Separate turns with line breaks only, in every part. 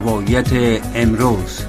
روایت امروز.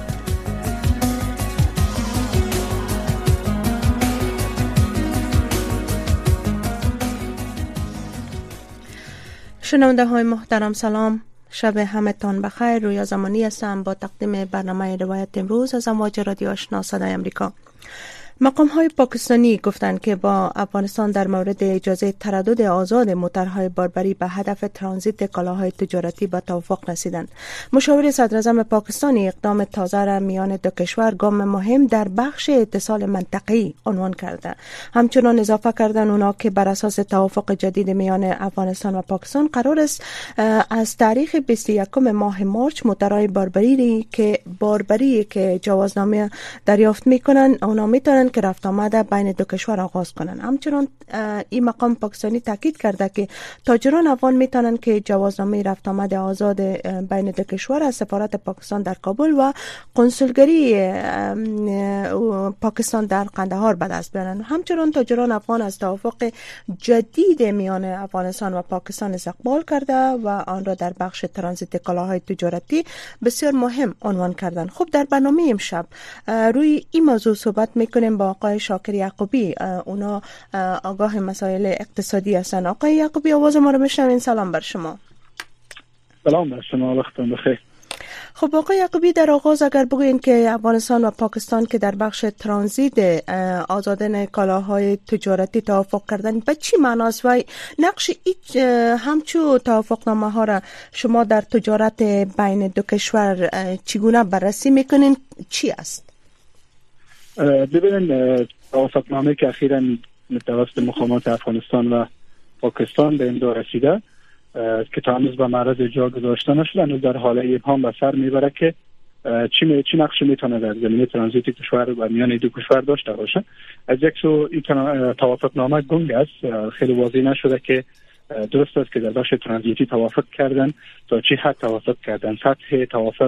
شنونده های محترم سلام، شب همتان بخیر. رویا زمانی هستم با تقدیم برنامه روایت امروز از امواج رادیو آشنا صدای امریکا. مقام های پاکستانی گفتند که با افغانستان در مورد اجازه تردد آزاد موترهای باربری به هدف ترانزیت کالاهای تجارتی به توافق رسیدند. مشاور صدر اعظم پاکستانی اقدام تازه را میان دو کشور گام مهم در بخش اتصال منطقه‌ای عنوان کرده. همچنان اضافه کردند اونا که بر اساس توافق جدید میان افغانستان و پاکستان قرار است از تاریخ 21 ماه مارچ موترهای باربری که جوازنامه دریافت میکنند اونا میتونن که رفت آمده بین دو کشور آغاز کنند. همچنان این مقام پاکستانی تاکید کرده که تاجران افغان میتونن که جوازنامه رفت آمده آزاد بین دو کشور از سفارت پاکستان در کابل و قنسولگری پاکستان در قندهار به دست بیارن. همچنان تاجران افغان از توافق جدید میان افغانستان و پاکستان استقبال کرده و آن را در بخش ترانزیت کالاهای تجارتی بسیار مهم عنوان کردند. خب در برنامه امشب روی این موضوع صحبت میکنیم با آقای شاکر یعقوبی. اونا آگاه مسائل اقتصادی هستن. آقای یعقوبی آواز ما رو میشنوین؟ سلام بر شما.
سلام بر شما، وقتتون بخیر.
خب آقای یعقوبی، در آغاز اگر بگوین که افغانستان و پاکستان که در بخش ترانزیت آزادن کالاهای تجارتی توافق کردن به چی معناست و نقش همچو توافقنامه ها را شما در تجارت بین دو کشور چگونه بررسی میکنین؟ چی است؟
ببینید، توافقنامه که اخیراً توسط مقامات افغانستان و پاکستان به امضا رسیده که تا هنوز به معرض اجرا گذاشته نشده، هنوز در حال ابهام به سر میبره که چی نقشی میتونه در زمینه ترانزیت کشور و میان دو کشور داشته باشه. از یک سو این توافقنامه گنگ است، خیلی واضح نشده که درست است که در بخش ترانزیتی توافق کردن، تا چه حد توافق کردن، سطح توافق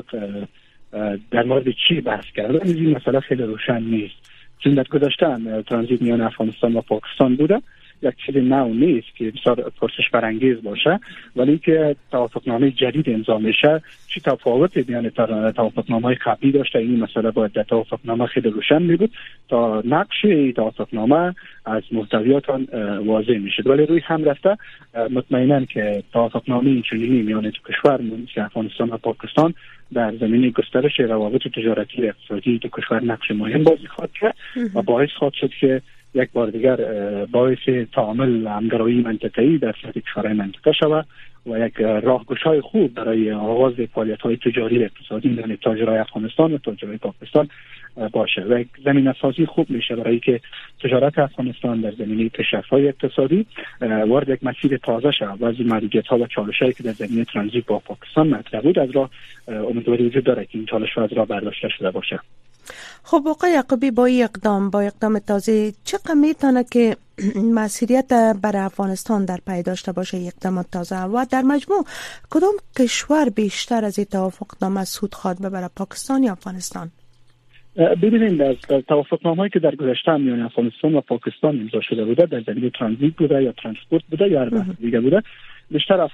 در مورد چی بحث کردن. این مسئله خیلی روشن نیست، چون در گذشته ترانزیت میان افغانستان و پاکستان بوده، یک چیز نو نیست که بسیار پرسش برانگیز باشه، ولی که توافقنامه جدید امضا میشه چی تفاوت میان توافقنامه قبلی داشته. این مسئله باید در توافقنامه خیلی روشن می بود تا نقش توافقنامه از محتویات واضح میشد. ولی روی هم رفته مطمئناً که توافقنامه اینچنینی میان دو کشور افغانستان و پاکستان در زمینه گسترش روابط تجارتی و اقتصادی دو کشور نقش مهم بازی خواهد کرد و باعث خواهد شد که یک بار دیگر باعث تعامل همگرایی منطقه‌ای در سطح کشورهای منطقه شود و یک راهگشای خوب برای آغاز فعالیت‌های تجاری و اقتصادی میان تاجرای افغانستان و تاجرای پاکستان باشه و یک زمینه‌سازی خوب میشه برای که تجارت افغانستان در زمینه پیشرفت‌های اقتصادی وارد یک مسیر تازه شود و از محدودیت‌ها و چالش‌هایی که در زمینه ترانزیت با پاکستان مطرح بود از راه امیدواری وجود داره که این چالش‌ها از راه برداشته شده باشه.
خب آقای یعقوبی، با اقدام تازه چقدر میتونه که مسئولیت برای افغانستان در پی داشته باشه اقدامات تازه و در مجموع کدام کشور بیشتر از این توافقنامه سود خواهد ببره، پاکستان یا افغانستان؟
ببینید، از توافقنامه‌ای که در گذشته میان افغانستان و پاکستان امضا شده بوده در زمینه ترانزیت بوده یا ترانسپورت بوده یا هر بحث دیگه بوده، بیشتر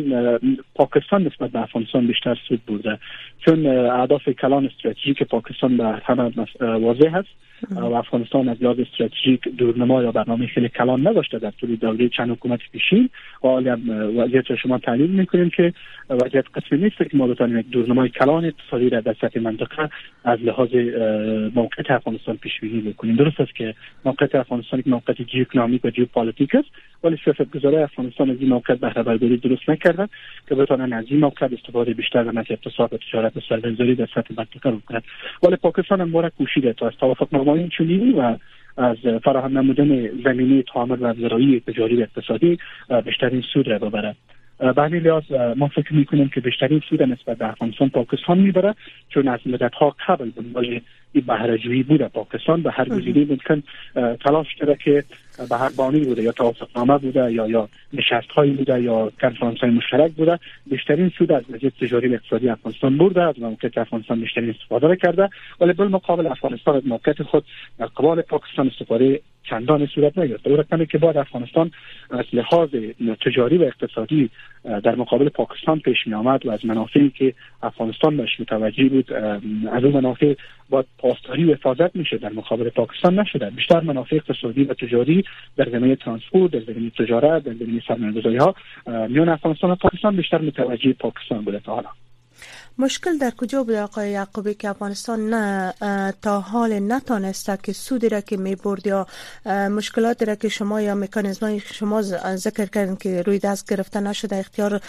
پاکستان نسبت به افغانستان بیشتر سود برده، چون اهداف کلان استراتژیک پاکستان به همه واضح است و افغانستان از لحاظ استراتژیک دورنما یا برنامه خیلی کلان نداشته در طول دوره چند حکومت پیشین. و وضعیت شما تحلیل میکنیم که وضعیت قسمی نیست که ما بتوانیم یک دورنمای کلان اقتصادی را در سطح منطقه از لحاظ موقعیت افغانستان پیش بینی بکنیم. درست است که موقعیت افغانستان یک موقعیت جیوپولیتیک و ژئوپلیتیک است، ولی سیاستگزاران افغانستان از این موقعیت بهره برداری درست نکردند که بتوانند از این موقعیت استفاده بیشتر در مسیر اقتصاد و تجارت و سرمایه‌گذاری در سطح منطقه بکنند. ولی پاکستان هم باره کوشیده تا از توافقنامه اینچنینی و از فراهم نمودن زمینه تعامل و افزایش تجاری و اقتصادی بیشترین سود را ببرد. به همین لحاظ ما فکر میکنیم که بیشترین سود نسبت به افغانستان پاکستان میبره، چون از مدت‌ها قبل دنبال این بهره‌جویی بوده. پاکستان به هر گزینه‌ای ممکن تلاش کرده که به هر بانی بوده، یا توافقنامه بوده یا نشست‌هایی بوده یا کنفرانس‌های مشترک بوده، بیشترین سود از وضعیت تجاری و اقتصادی افغانستان برده، از موقعیت افغانستان بیشترین استفاده کرده، ولی بالمقابل افغانستان از موقعیت خود در قبال پاکستان استفاده چندان صورت نگرفته. او رقمی که بعد افغانستان از لحاظ تجاری و اقتصادی در مقابل پاکستان پیش می آمد و از منافعی که افغانستان بهش متوجه بود، از اون منافع با پاسداری و حفاظت میشه، در مقابل پاکستان نشده. بیشتر منافع اقتصادی و تجاری در زمینه ترانسپورت، در زمینه تجارت، در زمینه سرمایه‌گذاری ها میان افغانستان و پاکستان بیشتر متوجه پاکستان بوده تا حالا.
مشکل در کجا بود آقای یعقوبی که افغانستان تا حال نتانسته که سودی را که میبرد یا مشکلاتی را که شما یا مکانیزمای شما ذکر کردین که روی دست گرفته نشده، اختیار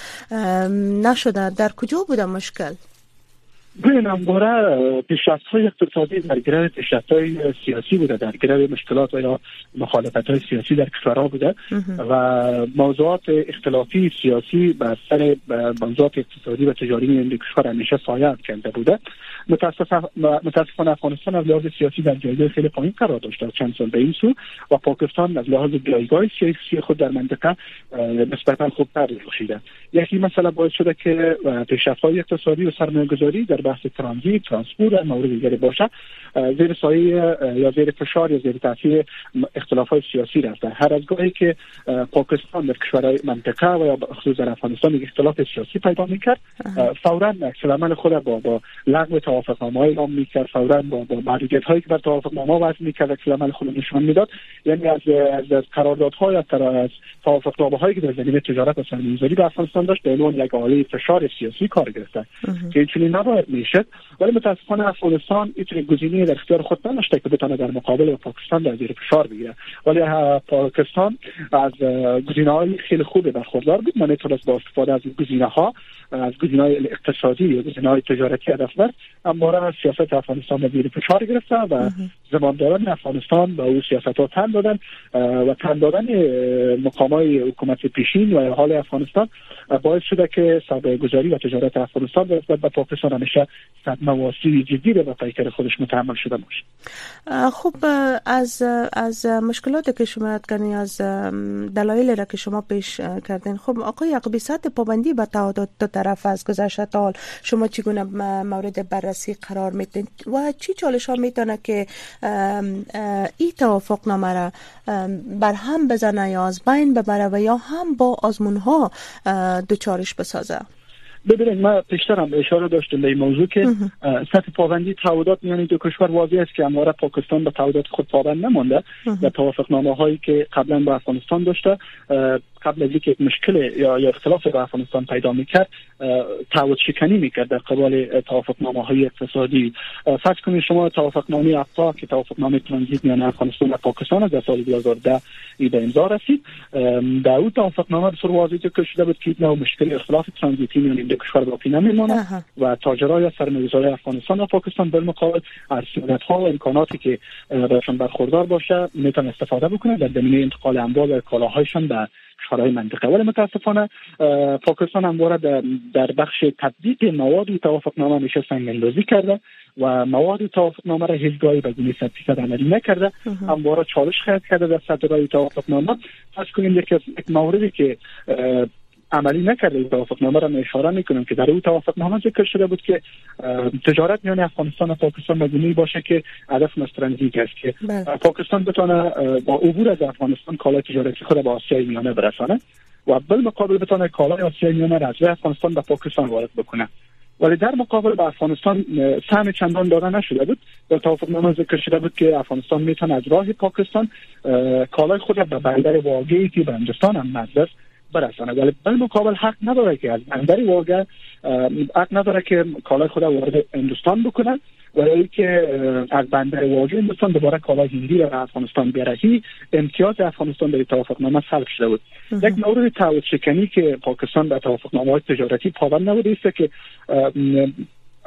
نشده، در کجا بود مشکل؟
ببینم باره پیشرفت‌های اقتصادی در گرو پیشرفت‌های سیاسی بوده، در گرو مشکلات و یا مخالفت‌های سیاسی در کشورها بوده و موضوعات اختلافی سیاسی بر سر موضوعات اقتصادی و تجاری این کشور همیشه سایه افکنده بوده. متاسفانه افغانستان از لحاظ سیاسی در جایگاه خیلی پایین قرار داشته چند سال به این سو و پاکستان از لحاظ جایگاه سیاسی خود در منطقه نسبتاً خوبتر رسیده. یکی مثلا باعث شده که پیشرفت‌های اقتصادی و سرمایه‌گذاری در بحث ترانزیت، ترانسپورت و مورد دیگری باشه زیر سایه یا زیر فشار یا زیر تاثیر اختلافات سیاسی رفته. هر از گاهی که پاکستان در کشورهای منطقه و یا خصوصا در افغانستان یک اختلاف سیاسی پیدا می‌کرد، فوراً عکس‌العمل خود با لغو توافقنامه‌های اعلام می‌کرد، فوراً با محدودیت‌هایی که بر توافقنامه وضع می‌کرد عکس‌العمل خود نشان میداد. یعنی از قراردادهای از توافقنامه‌هایی که در زمینه تجارت و سرمایه‌گذاری در افغانستان داشت به عنوان یک آله فشار سیاسی کار گرفته که چنین نباید میشد. ولی متاسفانه افغانستان این گزینه در اختیار خود نداشته که بتونه در مقابل پاکستان در زیر فشار بگیره، ولی پاکستان از گزینه‌های خیلی خوبی برخوردار بود. من میتونست با استفاده از گزینه‌ها، از گزینه‌های اقتصادی یا گزینه‌های تجارتی هدف داشت، اما سیاست افغانستان در زیر فشار گرفته و زمامداران افغانستان با او سیاست‌ها تن دادن و تن دادن مقامات حکومت پیشین و حال افغانستان باعث شده که سرمایه‌گذاری و تجارت افغانستان نسبت به پاکستان همیشه صدمه و آسیب جدی به پیکر خودش متحمل شده باشه.
خب از مشکلاتی که شما یاد کردین، از دلایلی را که شما پیش کردین، خب آقای یعقوبی سطح پابندی بر تعهدات دو طرف از گذشته تا حال شما چگونه مورد بررسی قرار میدین و چی چالش‌ها میتونه که این توافقنامه را بر هم بزنه یا از بین ببره و یا هم با آزمون‌ها دوچارش بسازه؟
ببینید ما پیشترم اشاره داشتم به این موضوع که سطح پابندی تعهدات میان دو کشور واضح است که همواره پاکستان به تعهدات خود پابند نمانده و توافقنامه‌هایی که قبلا با افغانستان داشته قبل از اینکه مشکل یا اختلاف با افغانستان پیدا میکرد تعهد شکنی میکرد در قبال توافقنامه‌های اقتصادی. فرض کنید شما توافقنامه افتا که توافقنامه ترانزیت میان افغانستان و پاکستان از سال 2010 به امضا رسید، در اون توافقنامه به صورت واضح ذکر شده بود که نوع مشکل اختلاف ترانزیتی میان این دو کشور باقی نمیماند و تاجرای یا سرمایه‌گذارای افغانستان و پاکستان بالمقابل از سهولت‌ها و امکاناتی که براشون برخوردار باشه میتونن استفاده بکنن در زمینه انتقال اموال و کالاهایشان به کشورهای منطقه. ولی متاسفانه پاکستان همواره در بخش تطبیق مواد توافقنامه میشه سنگ‌اندازی کرده و مواد توافقنامه را هیچگاهی به گونه 100% عملی نکرده. همواره چالش خلق کرده در سطح توافقنامه. فرض کنیم یک موردی که عملی نکرده توافقنامه را اشاره میکنم که در اون توافقنامه ذکر شده بود که تجارت میان افغانستان و پاکستان مدنی باشه که هدف مسترنزی است که پاکستان بتونه با عبور از افغانستان کالای تجارتی خود به آسیای میانه برسانه و بالمقابل بتونه کالای آسیای میانه را از افغانستان به پاکستان وارد بکنه. ولی در مقابل به افغانستان سهم چندان داده نشده بود. در توافقنامه ذکر شده بود که افغانستان میتونه از راه پاکستان کالای خود را به بندر واقعی که به هندوستان هم مرز برسانه، ولی بالمقابل حق نداره که از بندر واقع حق نداره که کالای خود وارد هندوستان بکنه، ولی که از بندر واقع هندوستان دوباره کالای هندی را به افغانستان بیاره. امتیاز افغانستان در توافقنامه سلب شده بود. یک مورد تعهد شکنی که پاکستان به توافقنامه‌های تجارتی پابند نبوده است که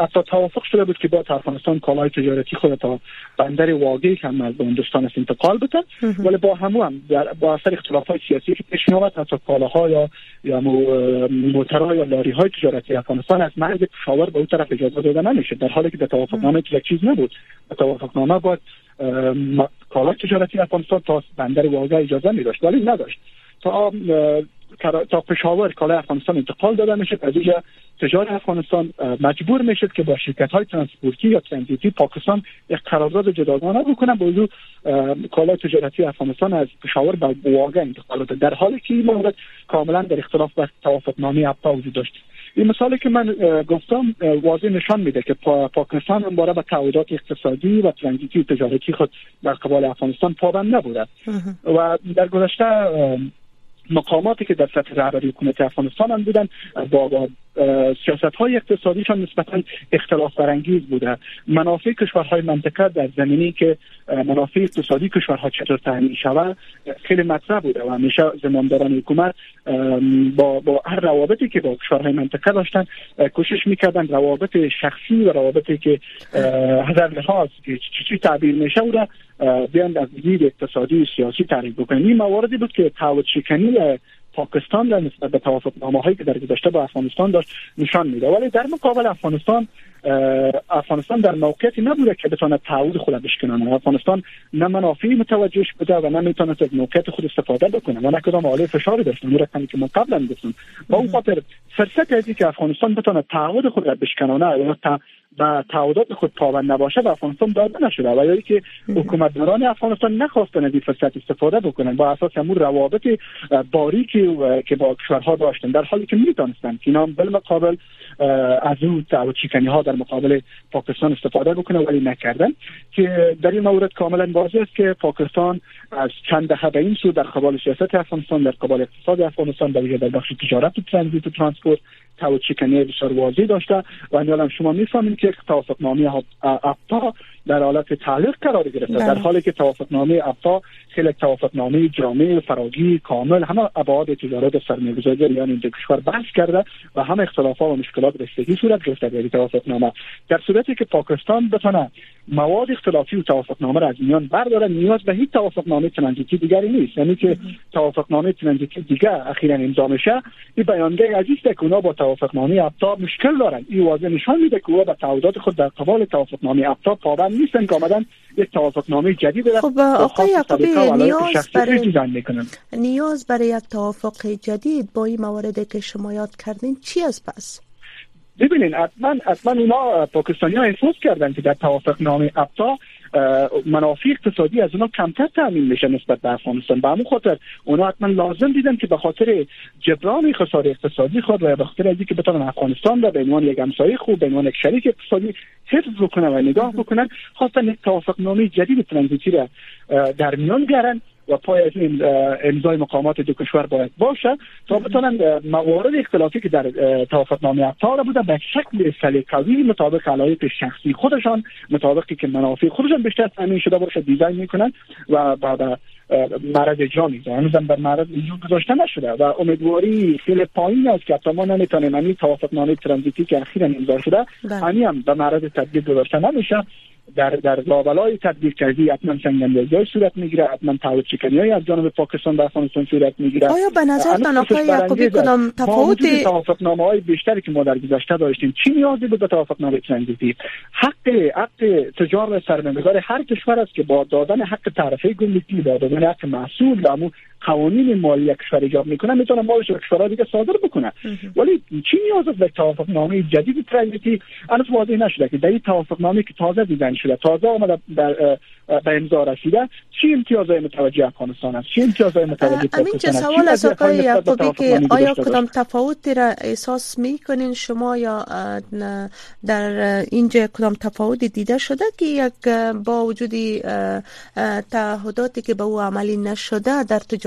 حتی توافق شده بود که با افغانستان کالای تجارتی خود تا بندر واقعی هم از هندوستان انتقال بده، ولی با هم با اثر اختلافات سیاسی که پیش میاد حتی کالاها یا موترها یا لاری های تجارتی افغانستان از مرز پشاور به اون طرف اجازه داده نمیشه، در حالی که در توافقنامه چیز نبود. در توافقنامه باید کالای تجارتی افغانستان تا بندر واقعی اجازه می داشت، ولی نداشت. تا پشاور کالای افغانستان انتقال داده میشه، از اینجا تجار افغانستان مجبور میشه که با شرکت‌های ترانسپورتی یا ترانزیتی پاکستان یک قرارداد جداگانه بکنه با وجود کالای تجارتی افغانستان از پشاور به واقع انتقال داده، در حالی که این مورد کاملا در اختلاف با توافقنامه ابتا وجود داشت. این مثالی که من گفتم واضح نشان میده که پاکستان هم باره به تعهدات اقتصادی و ترانزیتی و تجارتی خود در قبال افغانستان پابند نبوده و در گذشته مقاماتی که در سطح رهبری حکومت افغانستان هم بودن با سیاست‌های اقتصادیشان نسبتاً اختلاف برانگیز بوده. منافع کشورهای منطقه در زمینی که منافع اقتصادی کشورها چطور تامین شود خیلی مطرح بوده و همیشه زمامداران حکومت با هر روابطی که با کشورهای منطقه داشتن کوشش می‌کردن روابط شخصی و روابطی که هزار لحاظ که چی تعبیر میشه و بیان از دید اقتصادی و سیاسی تعریف بکنن. این مواردی بود که تعهد شکنی پاکستان در نسبت به توافقنامه‌هایی که در گذشته با افغانستان داشت نشان میده، ولی در مقابل افغانستان در موقعیتی نبوده که بتونه تعهد خود بشکنه. افغانستان نه منافعی متوجهش بوده و نه میتونه از موقعیت خود استفاده بکنه و نه کدام حاله فشاری داشت. اون رقمی که من قبلا گفتم با اون خاطر فرصت ازی که افغانستان بتونه تعهد خود بشکنه یا با تعهدات خود پابند نباشه به افغانستان داده نشده و یا اینکه حکومتداران افغانستان نخواستن از این فرصت استفاده بکنن با اساس همون روابط باریکی که با کشورها داشتن، در حالی که میتونستن که اینا بالمقابل از اون تعهد شکنی‌ها در مقابل پاکستان استفاده بکنه ولی نکردن. که در این مورد کاملا واضح است که پاکستان از چند دهه به این سو در قبال سیاست افغانستان، در قبال اقتصاد افغانستان، در ویژه در بخش تجارت و ترانزیت و ترانسپورت تعهد شکنی بسیار واضح داشته و الان شما میفهمید که توافقنامه ابتا در حالت تعلیق قرار گرفته، در حالی که توافقنامه ابتا خیلی توافقنامه جامع فراگیر کامل همه ابعاد تجارت و سرمایه‌گذاری در این دو کشور بحث کرده و همه اختلافات و مشکلات رسیدگی صورت گرفته در توافقنامه. در صورتی که پاکستان بتونه مواد اختلافی و توافقنامه را از میان برداره، نیاز به هیچ توافقنامه ترانزیتی دیگری نیست. یعنی که توافقنامه ترانزیتی دیگه اخیراً امضا میشه، این بیانیه عزیز است که اونا با توافقنامه ابتا مشکل دارن. این واضح نشان میده که اونا به تعهدات خود در قبال توافقنامه ابتا پابند نیستن که آمدن یک توافقنامه جدید را
خب آقای یعقوبی نیاز برای یک توافق جدید با این مواردی که شما یاد کردین چی است پس؟
ببینین حتما اونا پاکستانی‌ها احساس کردن که در توافقنامه ابتا منافع اقتصادی از اونا کمتر تامین میشه نسبت به افغانستان. به همون خاطر اونا حتما لازم دیدن که به خاطر جبران خسارت اقتصادی خود و به خاطر اینکه که بتونن افغانستان را به عنوان یک همسایه خوب، به عنوان یک شریک اقتصادی حفظ بکنن و نگاه بکنن، خواستن یک توافقنامه جدید ترانزیتی را در میان بیارن و پای از این امضای مقامات دو کشور باید باشه تا بتونن موارد اختلافی که در توافقنامه ابتا بوده به شکل سلیقه‌ای مطابق علایق شخصی خودشان، مطابقی که منافع خودشان بیشتر تامین شده باشه دیزاین میکنن و بعد معرض اجرا میذارن. هنوزم بر معرض اجرا گذاشته نشده و امیدواری خیلی پایین است که حتی ما نمیتونیم این توافقنامه ترانزیتی که اخیراً امضا شده هم به معرض تطبیق گذاشته نمیشه. در لابلای تطبیق کردی حتما سنگ‌اندازی‌های صورت میگیره، حتما تعهد شکنی‌های از جانب پاکستان و افغانستان صورت میگیره.
آیا به نظرتان آقای یعقوبی کدام تفاوت
توافقنامه‌های بیشتری که ما در گذشته داشتیم چی نیازی بود به توافقنامه ترانزیتی؟ حق تجار و سرمایه‌گذار هر کشور است که با دادن حق تعرفه گمرکی، با دادن حق محصول و قوانین مالی کشور ایجاد میکنه میتونه مالش به کشورها دیگه صادر بکنه. ولی چی نیاز است به توافقنامه جدید ترانزیتی؟ هنوز واضح نشده که در این توافقنامه که تازه دیدن شده، تازه آمده به امضا رسیده، چی امتیازهای متوجه افغانستان است، چی امتیازهای متوجه پاکستان است؟
سوال از آقای یعقوبی که آیا کدام تفاوتی را احساس میکنین شما یا در اینجا کدام تفاوتی دیده شده که یک با وجودی تعهداتی که به او عملی نشده در تجارت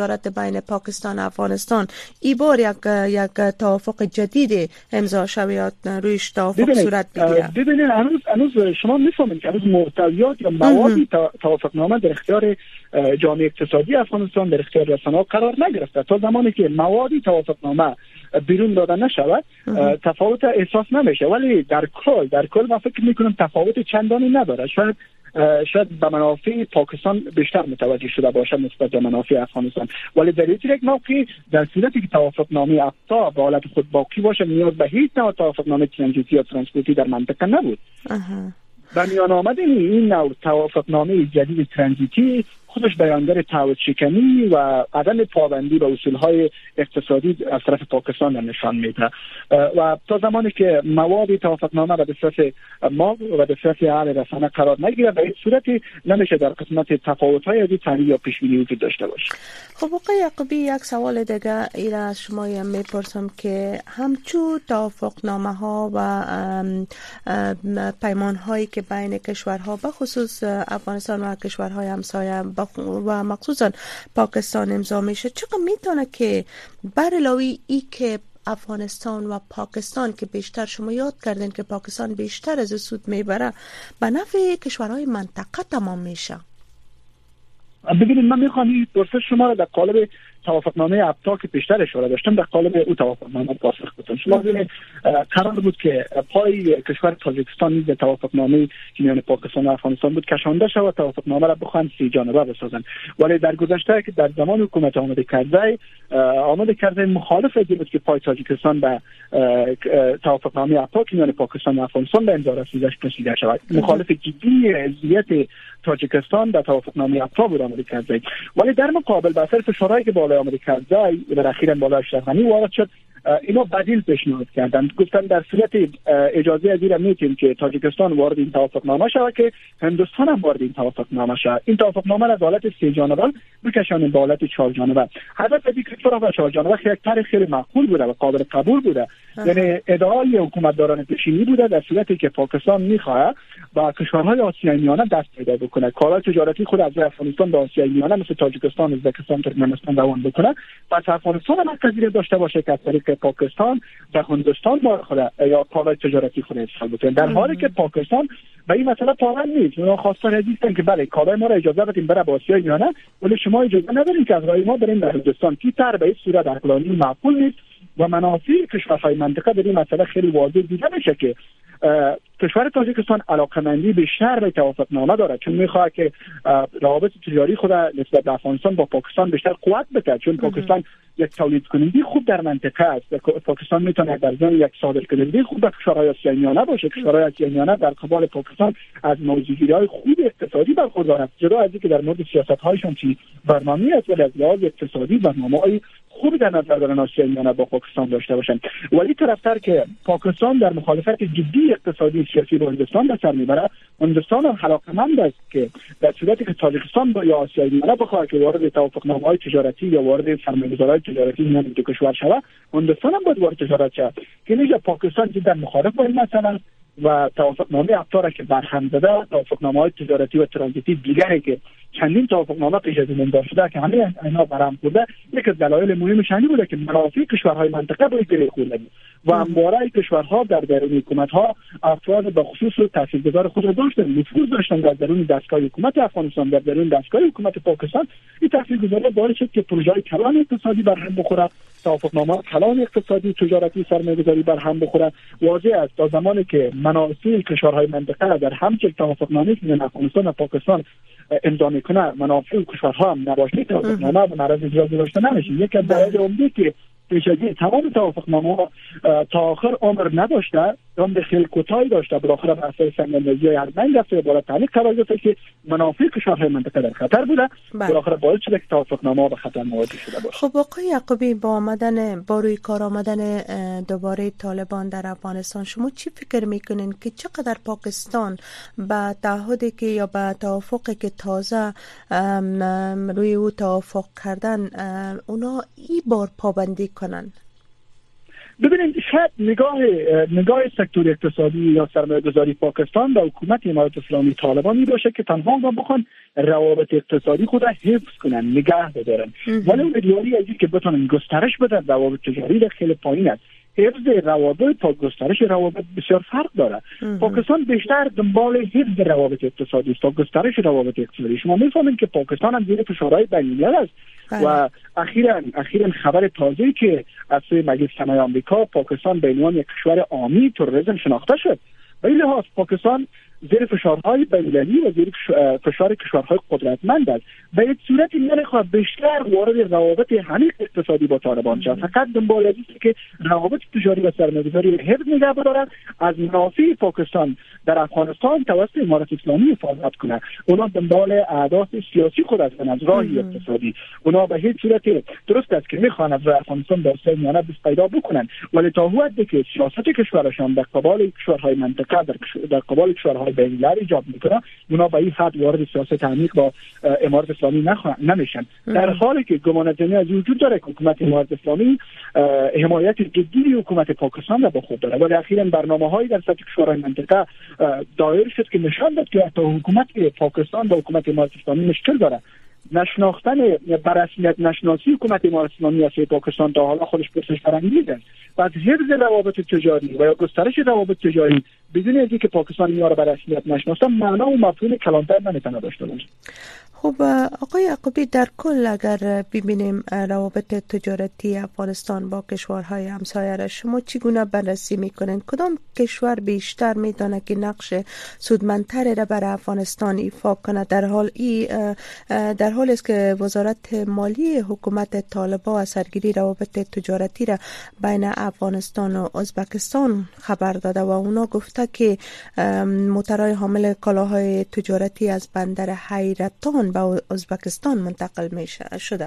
تجارت بین پاکستان و افغانستان این بار یک توافق جدید امضا شوه یا رویش توافق صورت بگیره؟
ببینید هنوز شما میفهمید که هنوز محتویات یا موادی توافقنامه در اختیار جامعه اقتصادی افغانستان، در اختیار رسانه‌ها قرار نگرفته. تا زمانی که موادی توافقنامه بیرون داده نشود تفاوت احساس نمیشه، ولی در کل من فکر میکنم تفاوت چندانی نداره. شاید به منافع پاکستان بیشتر متوجه شده باشه نسبت به منافع افغانستان، ولی در یک موقع در صورتی که توافقنامه افتا به حالت خود باقی باشه نیاز به هیچ نوع توافقنامه ترانزیتی یا ترانسپورتی در منطقه نبود. به میان آمدن این نوع توافقنامه جدید ترانزیتی خودش بیانگر تعهد شکنی و عدم پابندی به اصولهای اقتصادی از طرف پاکستان نشان میده و تا زمانی که مواد توافقنامه به دسترس ما و دسترس اهل رسانه قرار نگیره به این صورتی نمیشه در قسمت تفاوت‌های از تحلیل یا پیش‌بینی وجود داشته باشه.
خب آقای یعقوبی، یک سوال دیگه ایره از شما میپرسم که همچون توافقنامه‌ها و پیمان‌هایی که بین کشورها به خصوص افغانستان و کشورهای همسایه و مخصوصا پاکستان امضا میشه، چقدر میتونه که بر علاوه ای که افغانستان و پاکستان که بیشتر شما یاد کردین که پاکستان بیشتر از سود میبره به نفع کشورهای منطقه تمام میشه؟
ببینید من میخوام این پرسش شما را در قالب توافقنامه ابتا که بیشتر اشاره داشتم در قالب او توافقنامه پاسخ بدم. شما ببینید قرار بود که پای کشور تاجیکستان نیز توافقنامه که میان پاکستان و افغانستان بود کشانده شود، توافقنامه را بخوان 3 جانبه بسازن، ولی در گذشته که در زمان حکومت آماده کرده مخالف از بود که پای تاجیکستان به توافقنامه ابتا که میان پاکستان و افغانستان به امضا رسیده شود. مخالف جدی عضویت تاجیکستان در توافقنامه ابتا بود آماده کرده، ولی در مقابل به اثر فشارهایی که بالای آماده کرده و اخیراً بالای اشرف غنی وارد شد اینا بدیل پیشنهاد کردند. گفتن در صورت اجازه از این میتیم که تاجیکستان وارد این توافقنامه شود که هندوستان هم وارد این توافقنامه شود. این توافقنامه از حالت 3 جانبه بکشانیم به حالت 4 جانبه. هدف از این که 4 جانبه خیلی معقول بوده و قابل قبول بوده. یعنی ادعای حکومتداران پیشینی بوده در صورتی که پاکستان میخواد با کشورهای آسیای میانه دست پیدا بکنه، کالای تجارتی خود از افغانستان به آسیای میانه مثل تاجیکستان، ازبکستان، ترکمنستان روان بکنه، پس افغانستان هم پذیرش داشته باشه که از طریق پاکستان و هندوستان با خود یا کالای تجارتی خود استفاده بکنه، در حالی که پاکستان به این مسئله پابند نیست. اونا خواستن هستن که بله کالای ما را اجازه بدیم بره با آسیای میانه، ولی شما اجازه ندارین که از راه ما بریم به هندوستان. کی تر به این صورت عقلانی معقول نیست و منافع کشورهای منطقه در این مسئله خیلی واضح دیده میشه که کشور تاجیکستان علاقمندی بیشتر به توافقنامه داره، چون میخواد که روابط تجاری خود نسبت به افغانستان با پاکستان بیشتر قوت بده، چون پاکستان یک تولید کننده خوب در منطقه است. پاکستان میتونه در ضمن یک صادر کننده خوب به کشورهای آسیای میانه باشه. کشورهای آسیای میانه در قبال پاکستان از موضوعگیری‌های خوب اقتصادی برخوردارند، جدا از اینکه در مورد سیاست‌هایشون چی برنامه‌ای است، ولی از لحاظ اقتصادی برنامه‌های خوبی در نظر دارن آسیای میانه با پاکستان داشته باشن. ولی طرفدار که پاکستان در مخالفت جدی اقتصادی سیاسی با هندوستان به سر میبره، هندوستان هم علاقمند است که در صورتی که تاجیکستان با یا آسیای میانه بخواد که وارد توافقنامه‌های تجارتی یا وارد سرمایه‌گذاری‌های تجارتی میان دو کشور شود، هندوستان هم باید وارد تجارت شود. که نیز پاکستان جدا مخالف با این مسئله و توافقنامه ابتا که برهم زده، توافقنامه‌های تجارتی و ترانزیتی دیگری که چندین توافقنامه پیش از این امضا شده که همه اینا برهم خورده، یک از دلایل مهمش این بوده که منافع کشورهای منطقه باید گره خورده و همواره کشورها در درون حکومت‌ها افراد به خصوص تاثیرگذار خود را داشتن، نفوذ داشتن در درون دستگاه حکومت افغانستان، در درون دستگاه حکومت پاکستان. این تاثیرگذاری باعث شد که پروژه‌های کلان اقتصادی برهم بخوره، توافقنامه کلان اقتصادی تجارتی سرمایه‌گذاری برهم بخوره. واضح است تا زمانی که منافع کشورهای منطقه در همچین توافقنامه‌ای که افغانستان و پاکستان امضا میکنه منافع کشورها هم نباشه، توافقنامه به معرض اجرا گذاشته نمیشه. یک از دلایل عمده که پیشگی تمام توافقنامه تا آخر عمر نداشته، عمر خیلی کوتاهی داشته، بالاخره به اثر سنگ‌اندازی ارمنی رفته بالا تعلیق قرار گرفته که منافع کشورهای منطقه در خطر بوده، بالاخره باعث شده که توافقنامه به خطر مواجه شده باشه.
خب آقای یعقوبی، با روی کار آمدن دوباره طالبان در افغانستان شما چی فکر میکنین که چقدر پاکستان به تعهدی که یا به توافقی که تازه روی او توافق کردن اونا این بار پابندی کنن؟
ببینید شاید نگاه سکتور اقتصادی یا سرمایه‌گذاری پاکستان و حکومت امارت اسلامی طالبان باشه که تنها اونا بخوان روابط اقتصادی خود را حفظ کنن، نگه بدارن، ولی امیدواری از این که بتونن گسترش بدن روابط تجاری را خیلی پایین است. حفظ روابط تا گسترش روابط بسیار فرق داره. پاکستان بیشتر دنبال حفظ روابط اقتصادی است تا گسترش روابط اقتصادی. شما میفهمید که پاکستان هم زیر فشارهای بین‌المللی است و اخیراً خبر تازه‌ای که از سوی مجلس امنیت آمریکا پاکستان به عنوان یک کشور عامی تروریسم شناخته شد. به این لحاظ پاکستان زیر فشارهای بین‌المللی و زیر فشار کشورهای قدرتمند است. به این صورت نمیخواد بیشتر وارد روابط عمیق اقتصادی با طالبان شود. فقط دنبال است که روابط تجاری و سرمایه‌گذاری حفظ نگه بدارد، از منافع پاکستان در افغانستان توسط امارت اسلامی حفاظت کنه. اونا دنبال اهداف سیاسی خود هستند از راهی اقتصادی. اونا به هیچ صورت درست است که میخوان از افغانستان به وسیله میانه دست پیدا بکنن، ولی تا حدی که سیاست کشورشان در قبال کشورهای منطقه در قبال کشورهای بین‌المللی ایجاد میکنه، اونا به این حد وارد سیاست عمیق با امارت اسلامی نمیشن. در حالی که گمانه‌زنی از وجود داره که حکومت امارت اسلامی حمایت جدی حکومت پاکستان را با خود داره، ولی اخیراً برنامه‌هایی در سطح کشورهای منطقه دایر شد که نشان داد که حتی حکومت پاکستان با حکومت امارت اسلامی مشکل داره. نشناختن بررسیت نشناسی حکومت امارت اسلامی از پاکستان تا حالا خودش پرسش برانگیز است. پس حفظ روابط تجاری و یا گسترش روابط تجاری بدون اینکه پاکستان اینا رو بررسیت نشناسه معنا و مفهوم کلانتر نمیتونه داشته باشه.
خب آقای یعقوبی، در کل اگر ببینیم روابط تجارتی افغانستان با کشورهای همسایه را شما چگونه بررسی میکنین؟ کدام کشور بیشتر میدانه که نقش سودمندتری را برای افغانستان ایفا کنه در حالی است که وزارت مالی حکومت طالبان از سرگیری روابط تجارتی را بین افغانستان و ازبکستان خبر داده و اونا گفته که موترهای حامل کالاهای تجارتی از بندر حیرتان به ازبکستان منتقل شده.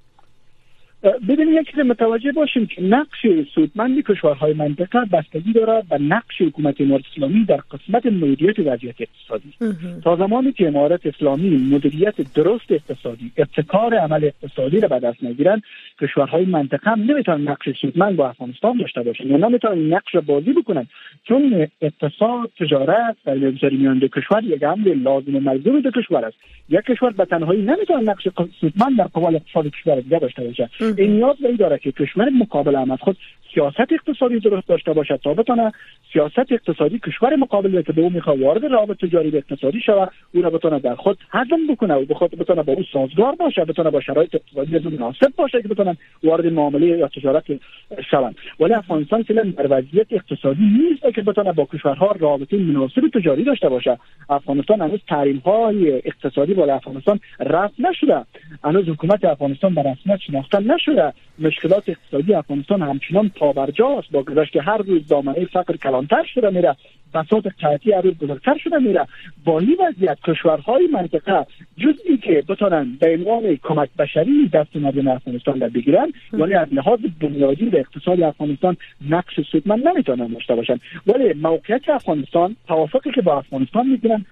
ببینید یک چیز متوجه باشیم که نقش سودمند کشورهای منطقه بستگی دارد به نقش حکومت امارت اسلامی در قسمت مدیریت وضعیت اقتصادی. تا زمانی که امارت اسلامی مدیریت درست اقتصادی، ابتکار عمل اقتصادی را به دست نگیرند، کشورهای منطقه هم نمیتونن نقش سودمند با افغانستان داشته باشند یا نمیتونن نقش بازی بکنن، چون اقتصاد، تجارت، سرمایه‌گذاری میان دو کشور یک امر لازم و ملزوم دو کشور است. یک کشور به تنهایی نمیتونه نقش سودمند در قبال اقتصاد کشور دیگر داشته باشه. این نیاز به این داره که کشور مقابل هم از خود سیاست اقتصادی درست داشته باشد تا بتونه سیاست اقتصادی کشور مقابل که به او میخواد وارد روابط تجاری و اقتصادی شود او را بتونه در خود هضم بکنه و بتونه با او سازگار باشه، بتونه با شرایط اقتصادی مناسب باشه که بتونه وارد معامله یا تجارت شوند. ولی افغانستان فعلا در وضعیت اقتصادی نیست که بتونه با کشورها رابطه مناسب تجاری داشته باشه. افغانستان هنوز تحریم‌های اقتصادی با افغانستان رفع نشده، هنوز حکومت افغانستان به رسمیت شناخته نشده. مشکلات اقتصادی افغانستان همچنان پابرجاست، با گذشت که هر روز دامنه فقر کلانتر شده میره، بساط قحطی هر روز بزرگتر شده میره. با این وضعیت کشورهای منطقه جزئی که بتونن به عنوان کمک بشری دست مردم افغانستان را بگیرن، ولی از لحاظ بنیادی به اقتصاد افغانستان نقش سودمند نمیتونن داشته باشن. ولی موقعیت افغانستان، توافقی که با افغانستان میگیرن،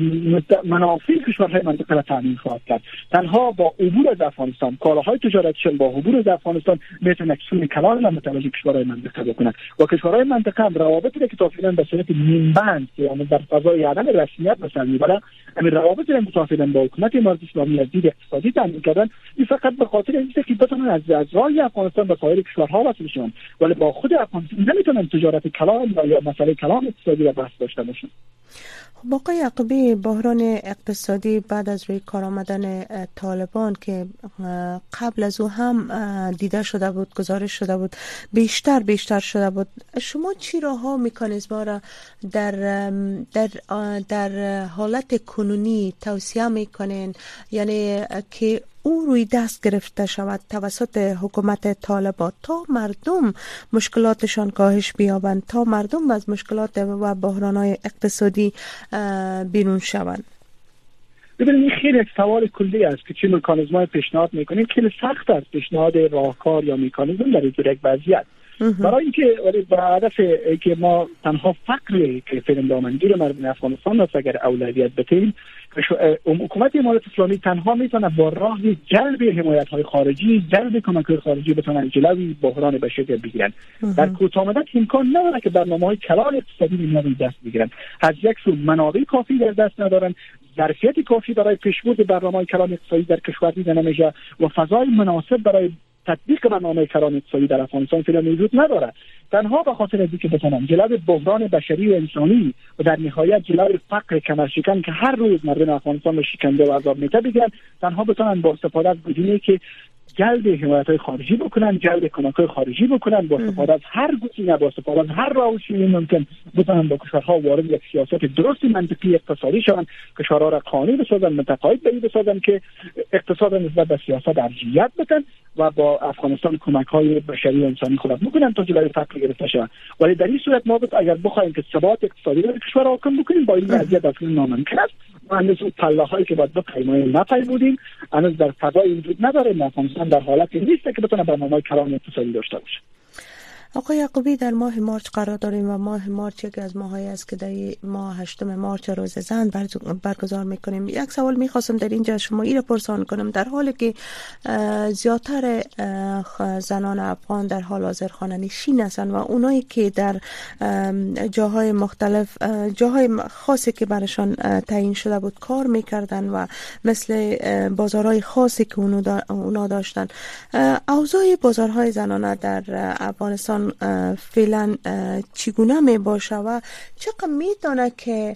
منافع کشورهای منطقه را تامین خواهد کرد. تنها با عبور از افغانستان، کالاهای تجارتشون با عبور از افغانستان میتونه سود کلان را متوجه کشورهای منطقه بکنن و کشورهای منطقه هم روابطی که توفیدن به صورت نیمبند که در فضای عدم رسمیت مثلا میبره، همین روابطی که توفیدن با حکومت امارت اسلامی از دید اقتصادی تامین کردن، این فقط به خاطر اینکه که بتونن از راه افغانستان به سایر کشورها وصل بشن، ولی با خود افغانستان نمیتونن تجارت کلان یا مسئله کلان اقتصادی را بحث داشته باشن.
آقای یعقوبی، بحران اقتصادی بعد از روی کار آمدن طالبان که قبل از او هم دیده شده بود، گزارش شده بود، بیشتر شده بود، شما چی راهها مکانیزم‌ها را در حالت کنونی توصیه میکنین، یعنی که او روی دست گرفته شود توسط حکومت طالبان تا مردم مشکلاتشان کاهش بیابند، تا مردم از مشکلات و بحران‌های اقتصادی بیرون شوند؟
ببینید این خیلی یک سوال کلی است که چه مکانیزم‌های پیشنهاد میکنیم. خیلی سخت است پیشنهاد راهکار یا مکانیزم در یک وضعیت. برای اینکه به هدف که ما تنها فقری که فیلم دامنگیر مردم افغانستان است اگر اولویت بدیم، حکومت امارات اسلامی تنها میتونه با راه جلب حمایت‌های خارجی، جلب کمک‌های خارجی بتونن جلوی بحران بشری بگیرن. در کوتاه مدت امکان نداره که برنامه‌های کلان اقتصادی اینا رو دست بگیرن. از یک سو منابع کافی در دست ندارن، ظرفیت کافی برای پیشبرد برنامه‌های کلان اقتصادی در کشور دیده نمیشه و فضای مناسب برای تطبیق برنامه کلان اقتصادی در افغانستان فعلا وجود نداره. تنها به خاطر اینکه بتونن جلوی بحران بشری و انسانی و در نهایت جلوی فقر کمرشکن که هر روز مردم افغانستان به شکنجه و عذاب میته بگیرن، تنها بتونن با استفاده از گزینه‌ای که جلب حمایت‌های خارجی بکنن، جلب کمک‌های خارجی بکنن، با استفاده از هر گزینه، با استفاده از هر راهی ممکن بتونن با کشورها وارد یک سیاست درست منطقی اقتصادی شوند، کشورها را قانع بسازن، متقاعد بسازن که اقتصاد نسبت به سیاست ارجحیت بدن و با افغانستان کمک‌های بشری و انسانی خود بکنن تا جلوی فقر گرفته شود. ولی در این صورت ما اگر بخوایم که ثبات اقتصادی در کشور حاکم بکنیم، با این وضعیت اصلا ناممکن است. ما هنوز پله‌هایی که باید بپیماییم نپیمودیم، هنوز در فضای وجود نداره. افغانستان در حالتی نیست که بتونه برنامه‌های کلان اقتصادی داشته باشه.
آقای یعقوبی، در ماه مارچ قرار داریم و ماه مارچ یکی از ماهایی است که در ماه 8 مارچ روز زن برگزار میکنیم. یک سوال میخواستم در اینجا شما ای را پرسان کنم. در حالی که زیادتر زنان افغان در حال حاضر خانه‌نشین هستند و اونایی که در جاهای مختلف، جاهای خاصی که برشان تعیین شده بود کار میکردن و مثل بازارهای خاصی که اونا داشتن، اوضاع بازارهای زنانه در افغانستان فعلا چگونه می باشه و چقدر میتونه که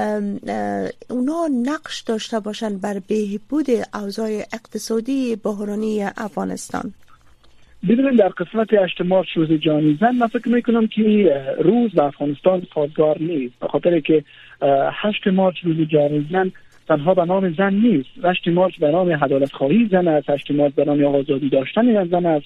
اونا نقش داشته باشن بر بهبود اوضاع اقتصادی بحرانی افغانستان؟
بدونیم در قسمت 8 مارچ روز جهانی زن، من فکر میکنم که روز در افغانستان سازگار نیست، به خاطر که 8 مارچ روز جهانی زن تنها به نام زن نیست. 8 مارچ به نام عدالت خواهی زن است، 8 مارچ به نام آزادی داشتن زن است،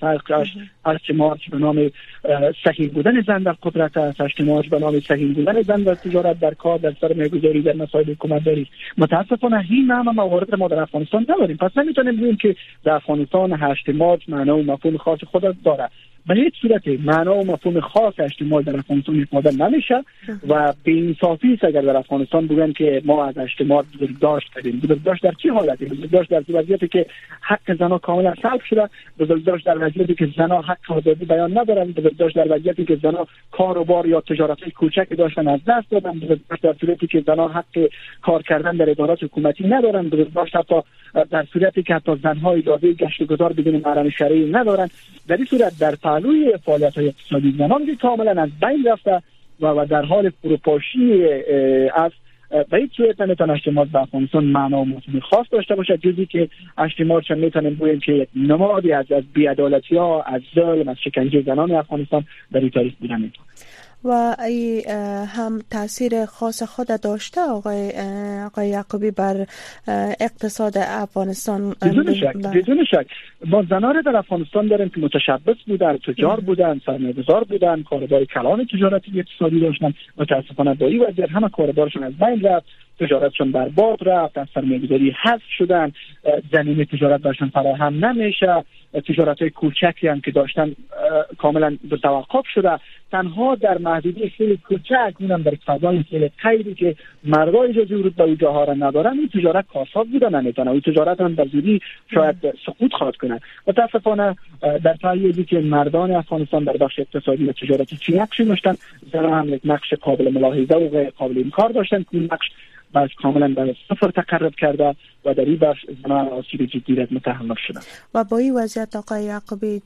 8 مارچ به نام سهیم بودن زن در قدرت است، 8 مارچ به نام سهیم بودن زن در تجارت، در کار، در سرمایه‌گذاری، در مسائل حکومتداری. متاسفانه این همه موارد ما در افغانستان نداریم. پس نمیتونیم بگیم که در افغانستان 8 مارچ معنا و مفهوم خاص خود داره. به هیچ صورت معنا و مفهوم خاص 8 مارچ در افغانستان ifade نمیشه و بی‌انصافی است اگر در افغانستان بگن که ما از 8 مارچ بزرگداشت کردیم. بزرگداشت در چه حالتی؟ بزرگداشت در وضعیتی که حق زنان کاملا سلب شده، بزرگداشت در وضعیتی که زنان حق آزادی بیان ندارند، بزرگداشت در وضعیتی که زنان کار و بار یا تجارت کوچک داشتن از دست دادن، بزرگداشت در صورتی که زنان حق کار کردن در ادارات حکومتی ندارند، بزرگداشت حتی در صورتی که حتی زنها اجازه گشت و گذار بدون محرم شرعی ندارند. در این صورت در پهلوی فعالیت‌های اقتصادی زنان که کاملا از بین رفته و در حال فروپاشی است، به هیچ صورت نمیتونه 8 مارچ در افغانستان معنا و مفهوم خاص داشته باشه، جزی که 8 مارچ میتونیم بگیم که یک نمادی از بی‌عدالتی‌ها، از ظلم، از شکنجه زنان افغانستان در این تاریخ بوده میتونه.
و ای هم تاثیر خاص خود داشته آقای یعقوبی بر اقتصاد افغانستان؟
بدون شک ما زنان در افغانستان داریم که متشبث بودن، تجار بودن، سرمایه‌گذار بودن، کاربار کلان تجارتی اقتصادی داشتن. متاسفانه با این وضعیت همه کاربارشون از بین رفت، تجارتشون برباد رفت، از سرمایه‌گذاری حذف شدن، زمینه تجارت داشتن فراهم نمیشه، تجارت‌های کوچکی هم که داشتن کاملا به توقف شده. تنها در محدودی خیلی کوچک، اونم در فضای خیلی قیدی که مردم اجازه ورود به اون جاها را ندارن، این تجارت کاساد بوده نمیتونه، اون تجارت هم در زودی شاید سقوط خواهد کنه. متاسفانه در پایه‌ای که مردان افغانستان در بخش اقتصادی و تجارتی چی نقشی داشتن، زنان هم یک نقش قابل ملاحظه و غیر قابل انکار داشتن که این نقش باز کاملا به صفر تقرب کرده و در این بخش زنان آسیب جدی را متحمل شدن.
و با این وضعیت آقای یعقوبی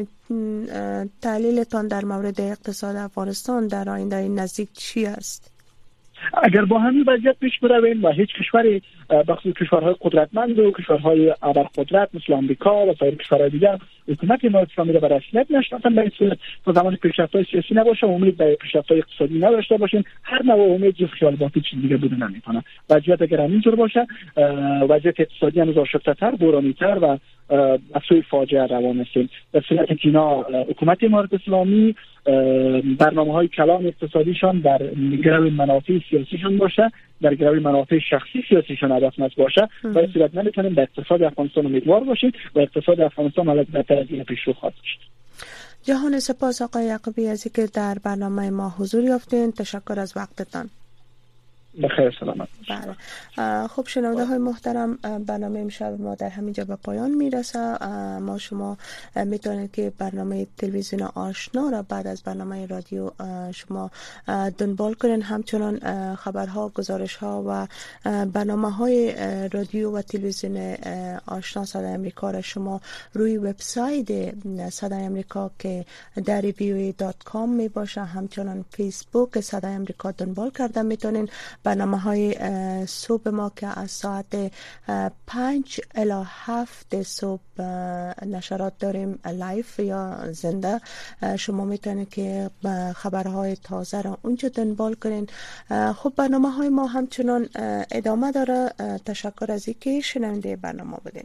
تحلیلتان در مورد اقتصاد افغانستان در آینده نزدیک چی است؟
اگر با همین وضعیت پیش برویم و هیچ کشوری بخصوص کشورهای قدرتمند و کشورهای ابرقدرت مثل آمریکا و سایر کشورهای دیگر حکومت امارات اسلامی را به رسمیت نشناسند، به این صورت تا زمانی پیشرفت‌های سیاسی نباشه امید به پیشرفت‌های اقتصادی نداشته باشیم، هر نوع امید جز خیال باطل چیز دیگه بوده نمیتونه. وضعیت اگر همینطور باشه، وضعیت اقتصادی هنوز آشفته‌تر، بحرانی‌تر و از سوی فاجعه روان است. در صورتی که اینا حکومت امارات اسلامی برنامه‌های کلان اقتصادیشان در گروه منافع سیاسیشان باشه، در گروه منافع شخصی سیاسیشان هدف باشه، در صورت نمیتونیم به اقتصاد افغانستان امیدوار باشیم و اقتصاد افغانستان حالت بهتر از این پیش رو خواهد داشت.
جهان سپاس آقای یعقوبی از اینکه در برنامه ما حضور یافتین. تشکر از وقتتان.
بخیر سلامت.
بله. خب شنونده های محترم، برنامه امشب ما در همینجا به پایان میرسه. ما شما میتونید که برنامه تلویزیون آشنا را بعد از برنامه رادیو شما دنبال کنین. همچنان خبرها، گزارش ها و برنامه های رادیو و تلویزیون آشنا صدای امریکا را شما روی وبسایت صدای امریکا که www.voa.com می باشه، همچنان فیسبوک صدای امریکا دنبال کرده میتونین. برنامه های صبح ما که از ساعت 5 الی 7 صبح نشرات داریم لایف یا زنده، شما میتونید که خبرهای تازه را اونجا دنبال کنین. خب برنامه های ما همچنان ادامه داره. تشکر از اینکه شنونده برنامه بودین.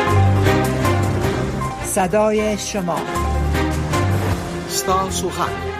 صدای شما
ستا سخن